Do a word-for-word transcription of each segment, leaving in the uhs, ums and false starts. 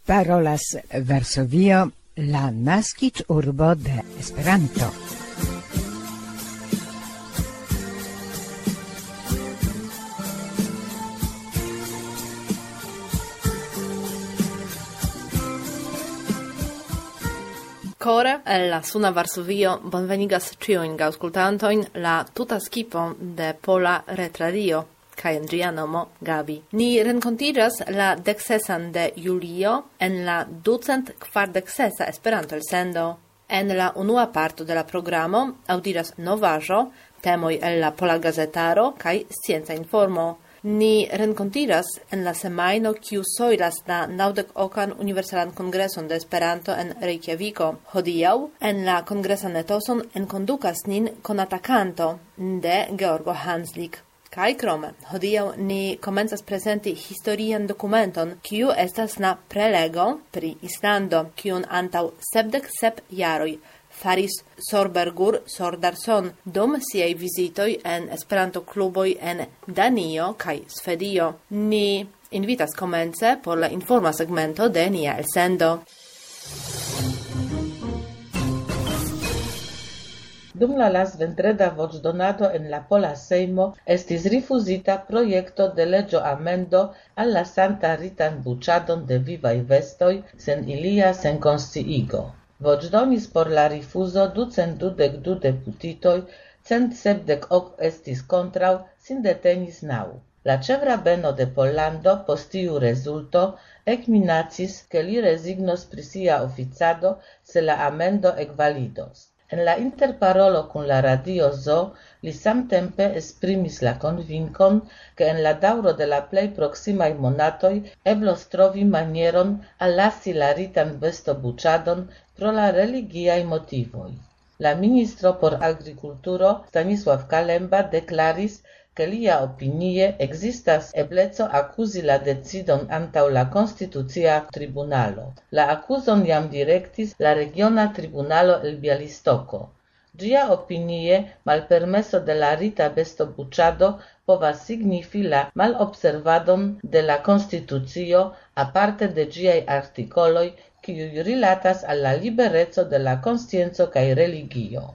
Parolas Varsovio, la naskiĝurbo de Esperanto. Kore el la suna Varsovio bonvenigas ĉiujn aŭskultantojn la tuta skipo de Pola Retradio kaj en ĝia nomo Gabi. Ni renkontiĝas la deksesan de julio en la ducent kvardek sesa Esperanto-elsendo. En la unua parto de la programo aŭdiĝas novaĵo, temoj el la Pola Gazetaro kaj scienca informo. Ni renkontiĝas en la semajno kiu sojlas la naŭdek okan Universalan Kongreson de Esperanto en Reykjaviko. Hodiaŭ en la kongresan etoson enkondukas nin konata kanto de Georgo Hanslik. Kaj krome, hodiaŭ ni komencas prezenti historian dokumenton, kiu estas la prelego pri Islando, kiun antaŭ sepdek sep jaroj faris Sorbergur Sordarsson dum siaj vizitoj en Esperanto-kluboj en Danio kaj Svedio. Ni invitas komence por la informa segmento de nia elsendo. Dum la lasventreda voĉdonado en la Pola Sejmo estis rifuzita projekto de leĝo amendo al la santa ritan buĉadon de vivaj bestoj sen ilia senkonsciigo. Voĉdonis por la rifuzo ducent dudek du deputitoj, cent sepdek ok estis kontraŭ, sin detenis naŭ. La ĉevrabeno de Pollando post tiu rezulto ekminacis, ke li rezignos pri sia oficado se la amendo ekvalidos. En la interparolo kun la Radio Zoo li samtempe esprimis la konvinkon, ke en la daŭro de la plej proksimaj monatoj eblos trovi manieron allasi la ritan bestobuĉadon pro la religiaj motivoj. La ministro por agrikulturo Stanisław Kalemba deklaris, ke lia opinie ekzistas ebleco akuzi la decidon antaŭ la Konstitucia Tribunalo. La akuzon jam direktis la regiona tribunalo el Bialistoko. Ĝia opinie malpermeso de la rita bestobuĉado povas signifi la malobservadon de la Konstitucio aparte de ĝiaj artikoloj, kiuj rilatas al la libereco de la konscienco kaj religio.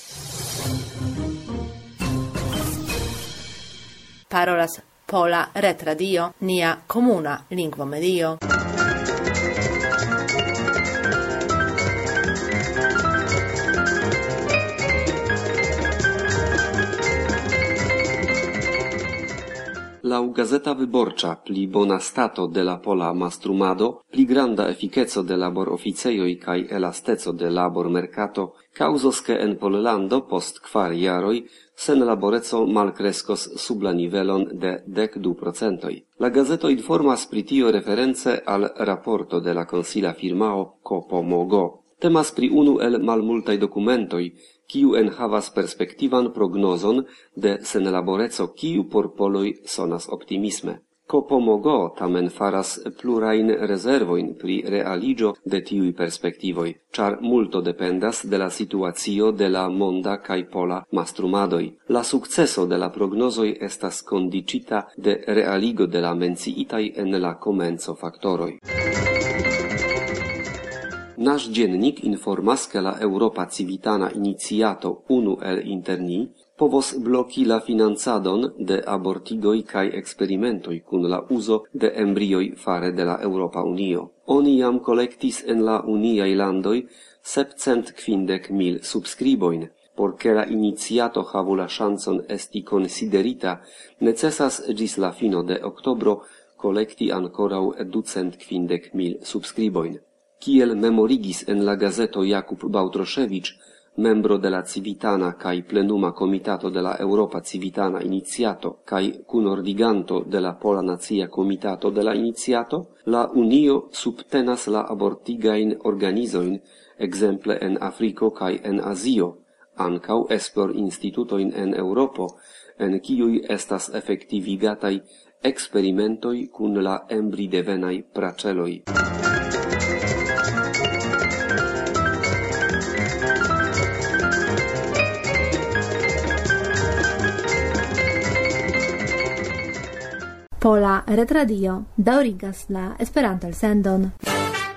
Parolas Pola Retradio, nia komuna lingvomedio. Laŭ Gazeta Wyborcza pli bona stato de la pola mastrumado, pli granda efikeco de labor-oficejoj kaj elasteco de labor-merkato kaŭzos, ke en Pollando post kvar jaroj senlaboreco malkreskos sub la nivelon de dek du procentoj. La gazeto informas pri tio reference al raporto de la konsila firmao Copomogo. Temas pri unu el malmultaj dokumentoj, kiu enhavas perspektivan prognozon de senlaboreco, kiu por poloj sonas optimisme. Copomogo tamen faras plurajn rezervojn pri realiĝo de tiuj perspektivoj, ĉar multo dependas de la situacio de la monda kaj pola mastrumadoj. La sukceso de la prognozoj estas kondiĉita de realigo de la menciitaj en la komenco faktoroj. Nasz dziennik informas, ke la Europa Civitana Iniciato unu el inter ni povos bloki la financadon de abortigoj kaj eksperimentoj kun la uzo de embrioj fare de la Eŭropa Unio. Oni jam kolektis en la uniaj landoj sepcent kvindek mil subskribojn. Por ke la iniciato havu la ŝancon esti konsiderita, necesas ĝis la fino de oktobro kolekti ankoraŭ ducent kvindek mil subskribojn. Kiel memorigis en la gazeto Jakub Bałtroszewicz, membro de la Civitana kaj plenuma komitato de la Europa Civitana Iniciato kaj kunordiganto de la Pola Nacia Komitato de la Iniciato, la Unio subtenas la abortigajn organizojn, ekzemple en Afriko kaj en Azio, ankaŭ esplorinstitutojn en Eŭropo, en kiuj estas efektivigataj eksperimentoj kun la embridevenaj praĉeloj. Pola Retradio daŭrigas la Esperanto-elsendon.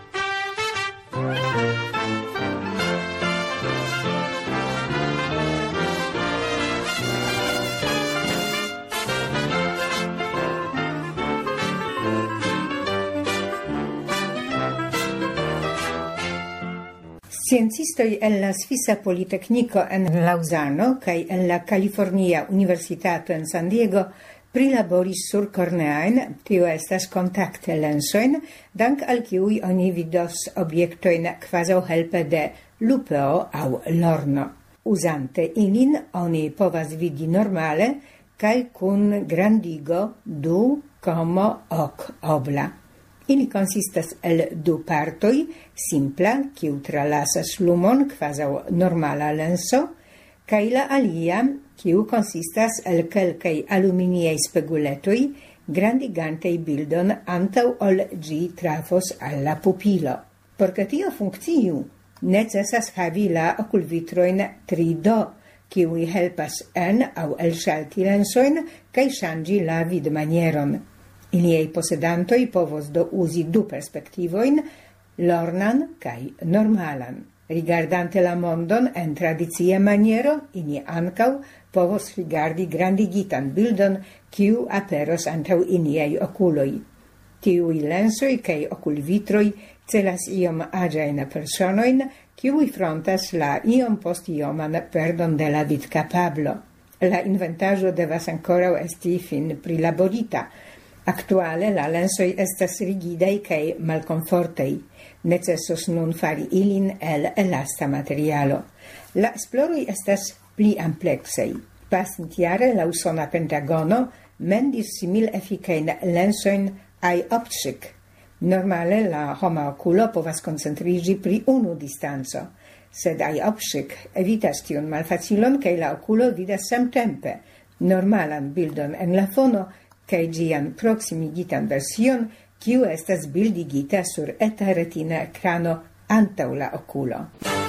Sciencistoj el la Svisa Politecnico en Lausano kaj en la California Universitato en San Diego prilaboris sur corneain, tio estas kontakte lensojn, dank al kiuj oni vidos objektojn kvazaŭ helpe de lupeo aŭ lorno. Uzante ilin oni povas vidi normale kaj kun grandigo du komo ok obla. Ili consistas el du partoi, simpla, kiu tralasas lumon kvazaŭ normala lenso, kaj la alia, kiu consistas el kelkaj aluminiaj speguletoj, grandigantej bildon antaŭ ol ĝi trafos al la pupilo. Por ke tio funkciu, necesas havi la okulvitrojn tri D, kiuj helpas en aŭ elŝalti lensojn kaj ŝanĝi la vidmanieron. Iliei posedantoi povos do usi du perspektivoin, lornan kai normalan. Rigardante la mondon en tradicia maniero, ini ancau povos rigardi grandigitan bildon kiu aperos antau iniei oculoi. Tiui lensoi kai oculvitroi celas iom agiain personoin, kiui frontas la iom post ioman perdon de la vid capablo. La inventajo devas ancora esti fin prilaborita. Actuale la lensoi estas rigidai kai malconfortei. Necessos nun fari ilin el elasta materialo. La esplorui estas pli amplexei. Pasintjare la usona Pentagono mendis simil efficain lensoin eye-optic. Normale la homa oculo povas concentrigi pri unu distanzo, sed eye-optic evitas tion malfacilon kai la oculo vidas samtempe normalan bildon en la fono kaj ĝian proksimigitan version, kiu estas bildigita sur eta retina ekrano antaŭ la okulo.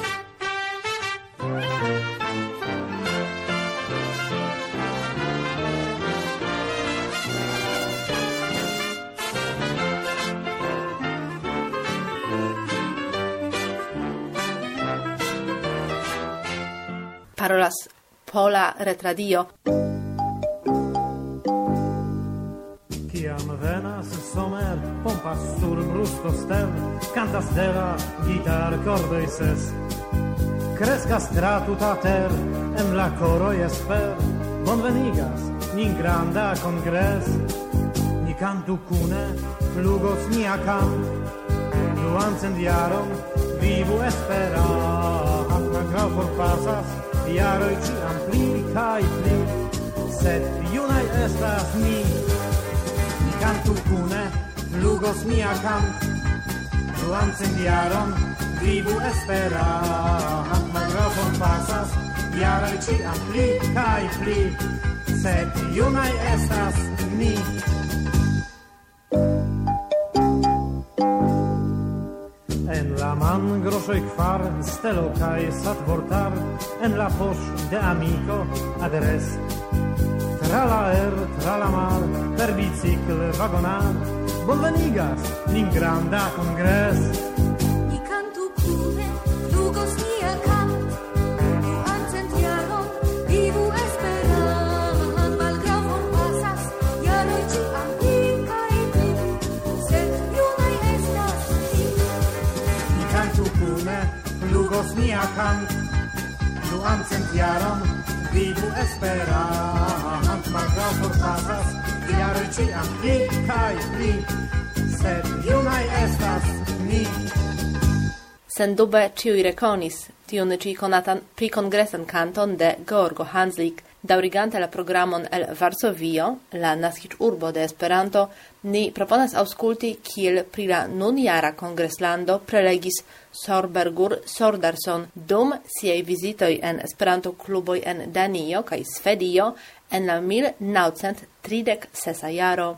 Parolas Pola Retradio. Kiam venas somer, pompas sur brusto stel, cantas deva gitar cordoi ses. Crescas tra tuta ter, en la coroi esper, bonvenigas, nin granda congres. Ni cantu cune, flugos nia cant, duancent jaron, vivu espera. Atma grau forpasas, jaroi ciam pli kai pli, sed junai estas ni. Cantu cune, flugos mia cant, duancent jaron, vivu espera. Magrofon pasas, jaroj ciam pli kaj pli, sed junaj estas ni. En la man groŝoj kvar, stelo kaj satvortar, en la poŝ de amiko adres. Tra la er, tra la mar, per bicicl vagonar, bonvenigas nin granda congres. Ni cantu cune, flugos nia cant, duancent jaron, vivu esperan, malgraŭ pasas, jaroj ciam pli kaj pli, sed junaj estas ni. Ni cantu cune, flugos nia cant, duancent jaron, vivu esperan, malgraŭ forpasas, jaroj ciam pli kaj pli, sed junaj estas ni. Sendube ciui rekonis tiun ci konatan prikongresan kanton de Georgo Hanslik. Daŭrigante la programon el Varsovio, la naskiĝurbo de Esperanto, ni proponas aŭskulti kiel pri la nunjara kongreslando prelegis Sorbergur Sordarsson dum siaj vizitoj en Esperanto-kluboj en Danio kaj Svedio en la mil naŭcent tridek sesa jaro.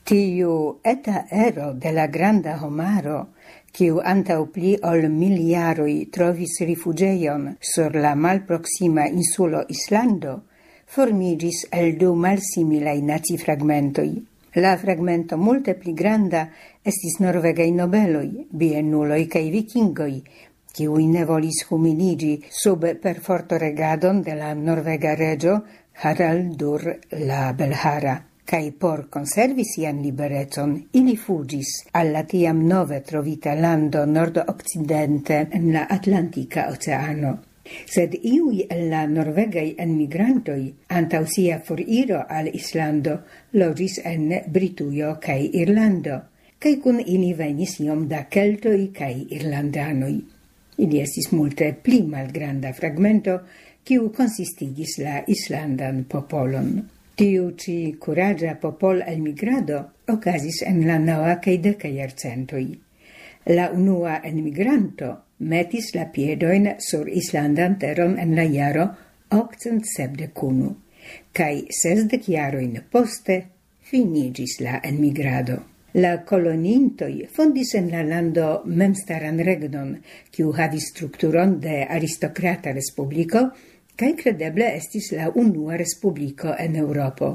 Tiu eta ero de la granda homaro, kiu antau pli ol miliaroi trovis rifugeion sur la malproxima insulo Islando, formigis el du malsimilai nazi fragmentoi. La fragmento multe pli granda estis norvegai nobeloi, bienuloi cae vikingoi, kiui ne volis humiligi sub perforto regadon de la norvega regio Haraldur la Belhara. Kai por conservi sian liberecon, ili fugis alla tiam nove trovita lando nord-occidente en la Atlantica Oceano. Sed iui el la norvegai enmigrantoi, antau sia foriro al Islando, logis en Britujo kai Irlando, kai kun ili venis iom da keltoi kai irlandanoi. Ili estis multe pli malgranda fragmento, kiu consistigis la Islandan popolon. Tiu ci curagia popol elmigrado ocasis en la naŭa kaj deka jarcentoj. La unua enmigranto metis la piedojn sur islandan teron en la jaro okcent sepdek unu, kaj sesdek jarojn poste finiĝis la enmigrado. La koloniintoj fondis en la lando memstaran regnon, kiu havis strukturon de aristokrata respubliko, kaj credeble estis la unua respubliko en Eŭropo.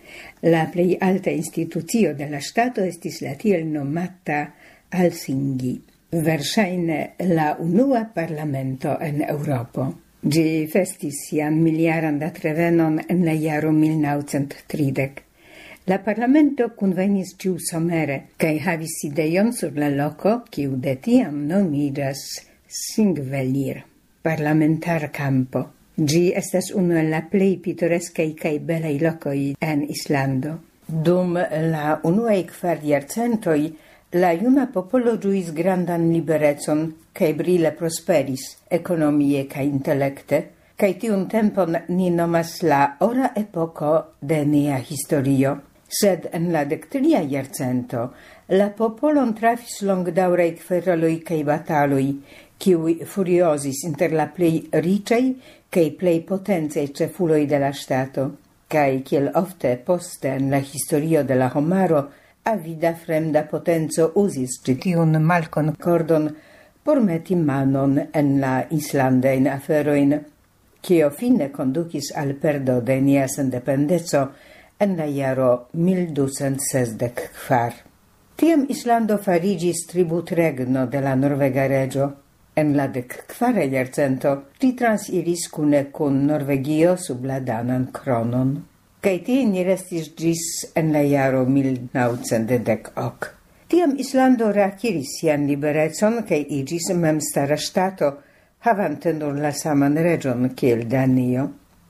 La plej alta institucio de la ŝtato estis la tiel nomata Helsinki, verŝajne la unua parlamento en Eŭropo. Ĝi festis sian miljaran datrevenon en la jaro mil naŭcent tridek. La parlamento kunvenis ĉiusomere kaj havis sidejon sur la loko, kiu de tiam nomiĝas Singvellir, parlamentar kampo. Gi estas unu el la plej pitoreskaj kaj belaj lokoj en Islando. Dum la unuaj kvar jarcentoj la juna popolo ĝuis grandan liberecon kaj brile prosperis ekonomie kaj intelekte, kaj tiun tempon ni nomas la ora epoko de nia historio. Sed en la dektria jarcento la popolon trafis longdaŭraj kvereloj kaj bataloj, kiuj furiosis inter la plej riĉaj kaj plej potencaj ĉefuloj de la ŝtato, kaj kiel ofte poste en la historio de la homaro avida fremda potenco uzis ĉi tiun malkonkordon por meti manon en la islandajn aferojn, kio fine kondukis al perdo de nia sendependeco en la jaro mil ducent sesdek kvar. Tiam Islando fariĝis tributregno de la norvega regio. En la dek kvara jarcento ĝi transiris kune kun Norvegio sub la danan kronon. Kaj tie ni restis ĝis en la jaro mil naŭcent dek ok. Tiam Islando reakiris sian liberecon kaj iĝis memstara ŝtato, havante nur la saman reĝon kiel Danio.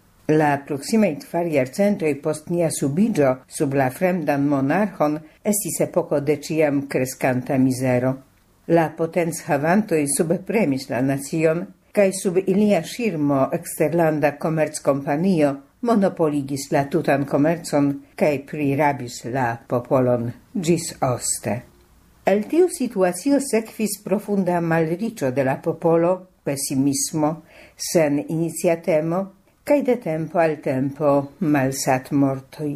La proksimaj kvar jarcentoj post nia subiĝo sub la fremdan monarĥon estis epoko de ĉiam kreskanta mizero. La potenz havantoj subpremis la nacion, kaj sub ilia ŝirmo eksterlanda komerckompanio monopoligis la tutan komercon kaj prirabis la popolon ĝis oste. El tiu situacio sekvis profunda malriĉo de la popolo, pesimismo, sen iniciatemo, kaj de tempo al tempo malsatmortoj.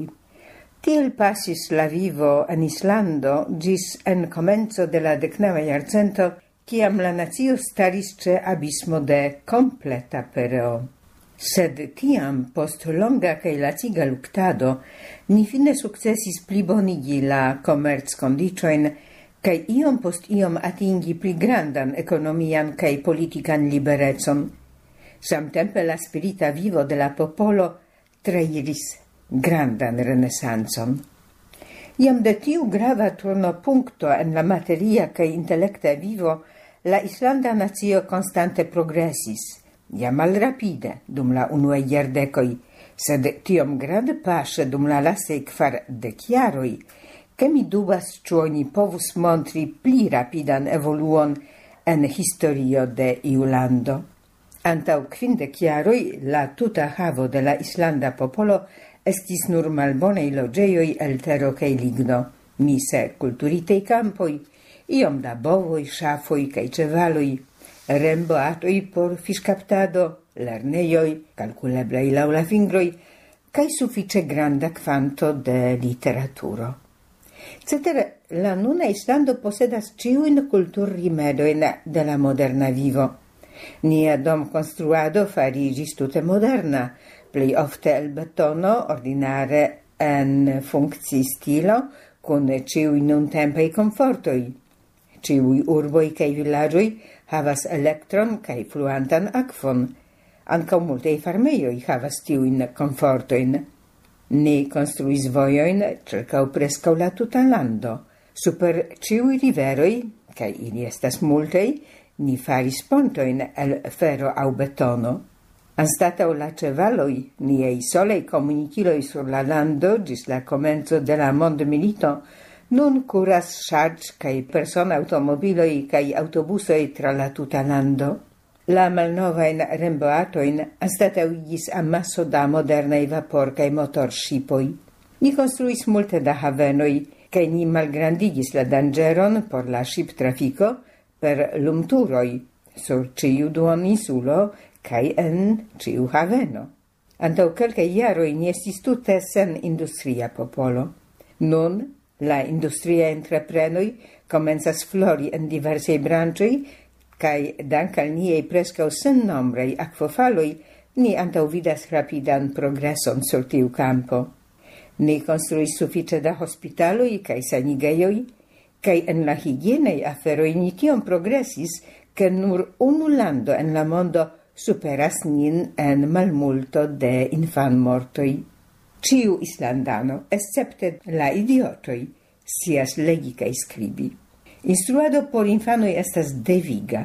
Tiel pasis la vivo en Islando ĝis en komenco de la deknava jarcento, kiam la nacio staris ĉe abismo de kompleta pereo. Sed tiam, post longa kaj laciga luktado, ni fine sukcesis plibonigi la komerckondiĉojn kaj iom post iom atingi pli grandan ekonomian kaj politikan liberecon. Samtempe la spirita vivo de la popolo trairis grandan renesanson. Iam de tiu grava turnopunkto en la materia kaj intelekta vivo, la islanda nacio konstante progresis, ja malrapide dum la unuaj jardekoj, sed tiom grandpaŝe dum la lastaj kvar dekjaroj, ke mi dubas ĉu oni povus montri pli rapidan evoluon en historio de iu lando. Antaŭ kvindek jaroj la tuta havo de la islanda popolo estis nur malbonaj loĝejoj el tero kaj ligno, mise kulturitaj kampoj, iom da bovoj, ŝafoj kaj ĉevaloj, remboatoj por fiŝkaptado, lernejoj, kalkuleblaj laŭ la fingroj, kaj sufiĉe granda kvanto de literaturo. Cetere, la nuna Islando posedas ciuin culturrimedoin de la moderna vivo. Nia dom construado farigis tute moderna, plei ofte el betono, ordinare en funcci stilo, con ciui nun tempei comfortoi. Ciui urboi cae villagioi havas electron cae fluantan aquon. Ancau multei farmeioi havas tiuin comfortoin. Ni construis voioin circau prescau la tuta lando. Super ciui riveroi, cae ili estas multei, ni faris pontoin el ferro au betono. Anstatau la cevaloi, niei solei comuniciloi sur la lando gis la comenzo de la mondmilito, nun curas charge cae person automobiloi cae autobusoi tra la tuta lando. La malnovain remboatoin anstatauigis amasso da modernei vapor cae motorshipoi. Ni construis multe da havenoi, cae ni malgrandigis la dangeron por la ship trafico per lumturoi, sur ciu duon insulo cae en ciu haveno. Antau kelke jaroi ni estis tute sen industria popolo. Nun, la industria entreprenoi comenzas flori en diversei branchoi, cae dank al niei prescau sen nombrei aquafaloi, ni antau vidas rapidan progresson sur tiu campo. Ni construis suffice da hospitaloi cae sanigeioi, cae en la higienei aferoi ni tiom progressis, che nur unu lando en la mondo superas nin en malmulto de infan mortoi. Ciu islandano, excepte la idiotoi, sias legi cae scribi. Instruado por infanoi estas deviga.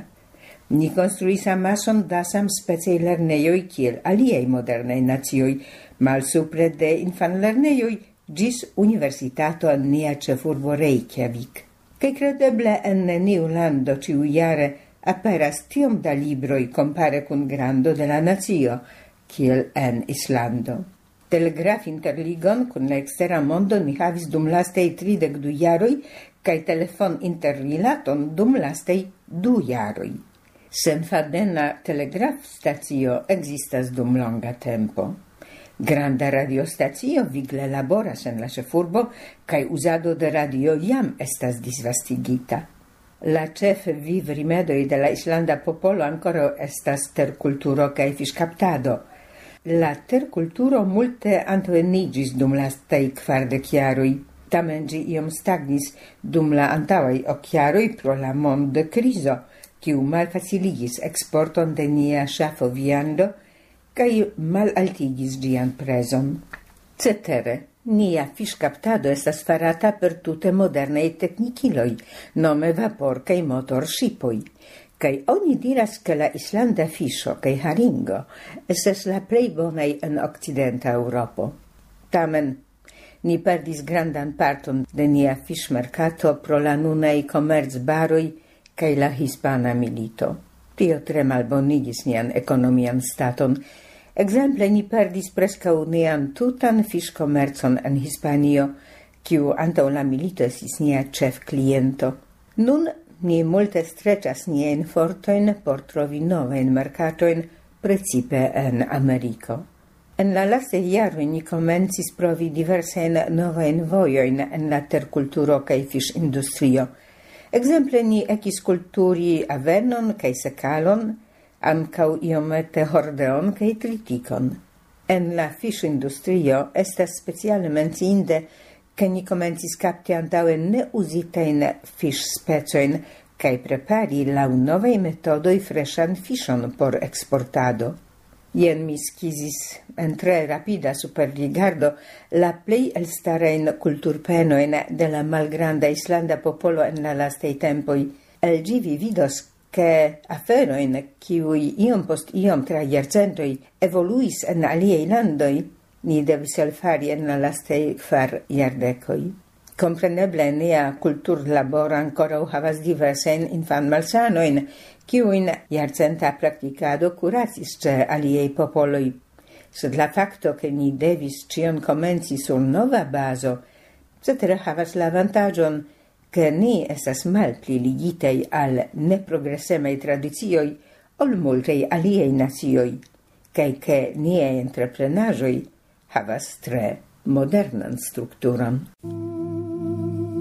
Ni construis amason da sam specie lerneioi kiel aliei modernei nazioi, mal supre de infan lerneioi gis universitato en nia cefurbo Reykjavik. Che credeble en neniu lando ciu jare aperas tiom da libroi compare cun grando de la nazio, kiel en Islando. Telegraf interligon cun la extera mondo ni havis dum lastei tridec du jaroi, cae telefon interrilaton dum lastei du jaroi. Senfadena telegraf stacio existas dum longa tempo. Granda radiostacio vigle laboras en la cefurbo, cae usado de radio jam estas disvastigita. La cef viv rimedoi de la Islanda popolo ancora estas terculturo cae fischaptado. La terculturo multe antoenigis dum lastai kvardec jaroi, tamen gi iom stagnis dum la antauai ok jaroi pro la mond criso, kiu malfaciligis exporton de nia ŝafo viando kaj malaltigis ĝian prezon. Cetere, nia fiŝkaptado estas farata per tute modernaj teknikiloj, nome vapor kaj motorŝipoj. Kaj oni diras che la Islanda fiŝo kaj haringo estas la plej bonaj en okcidenta Eŭropo. Tamen, ni perdis grandan parton de nia fiŝmerkato pro la nunaj komercbaroj kaj la hispana milito. Tio tre malbonigis nian ekonomian staton. Ekzemple, ni perdis preskaŭ nian tutan fiŝkomercon en Hispanio, kiu antaŭ la milito estis nia ĉefkliento. Nun ni multe strecas nien fortoin por trovi novain mercatoin, precipe en Americo. En la laste jaroi ni comencis provi diversain novain vojoin en la terkulturo kaj fish industrio. Exemple ni ecis kulturi avenon kaj sekalon, ancau iomete hordeon kaj tritikon. En la fish industrio estas speciale menciinde che ni comencis capti antaue neusitein fish specioin cae prepari lau novei metodoi freshan fishon por exportado. Ien mi schizis en tre rapida superrigardo la plei elstarein culturpenoin de la malgranda Islanda popolo en la lastei tempoi. El givi vidos che aferoin kiui iom post iom tra jarcentoi evoluis en aliei landoi, ni devis elfari en la lastei kvar jardecoi. Compreneble nia cultur labor ancora havas diversen infan malsanoin, kiuin jarcenta practicado curacis ce aliei popoloi. Sed la facto che ni devis cion comenci sur nova baso, cetere havas la avantagion che ni estas malpli ligitei al neprogressemei tradizioi ol multei aliei nazioi, cae che niei entreprenajoi havas tre modernan strukturon.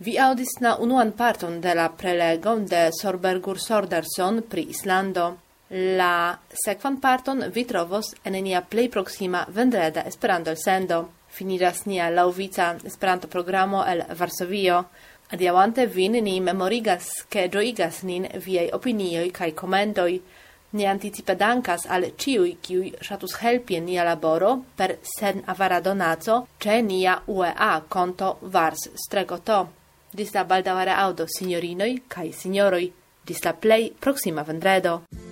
Vi audis na unuan parton de la prelego de Sorbergur Sorderson pri Islando. La sekvan parton vi trovos en nia plej proksima vendreda Esperanto elsendo. Finiras nia laŭvica Esperanto programo el Varsovio. Adiaŭante vin ni memorigas, ke ĝojigas nin viaj opinioj kaj komentoj. Ni anticipe dankas al ĉiuj, kiuj ŝatus helpi en nia laboro per senavara donaco ĉe nia U E A konto Vars Stregoto. Dis la baldaŭa reaŭdo, sinjorinoj kaj sinjoroj, dis la plej proksima vendredo.